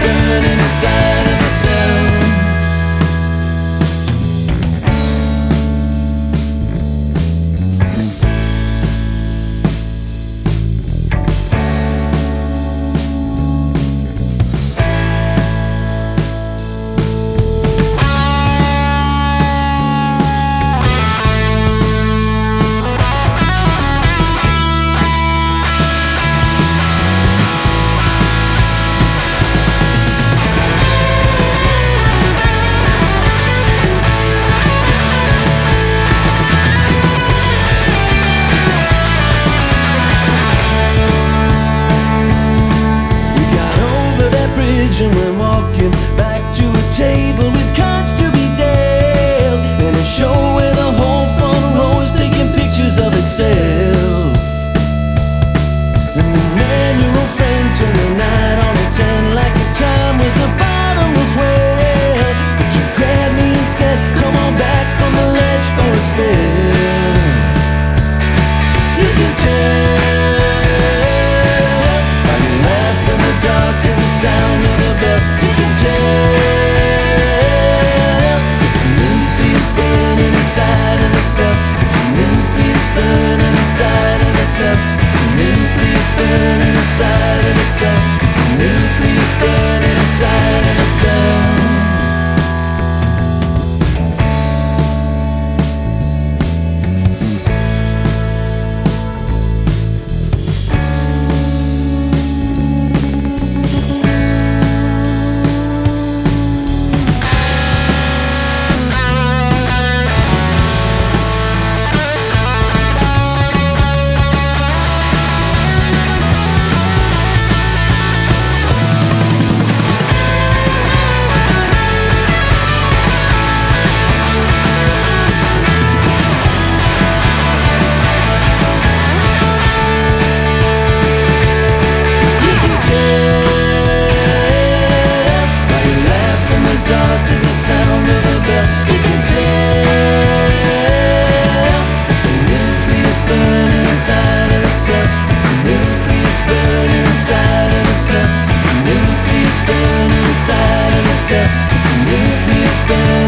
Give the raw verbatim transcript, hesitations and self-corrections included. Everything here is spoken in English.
burning inside of the cell. And we're walking back to a table with cards to be dealt, and a show where the whole front row is taking pictures of itself. And the man, your old friend, turned the night on a ten like the time was a bottomless well. But you grabbed me and said, come on back from the ledge for a spell. You can tell by your laugh in the dark and the sound of the bell. You can tell it's a nucleus burning inside of the cell. It's a nucleus burning inside of the cell. It's a nucleus burning inside of the cell. It's a nucleus burning inside of the cell. It's a nucleus burning inside of the cell. It's a nucleus burning.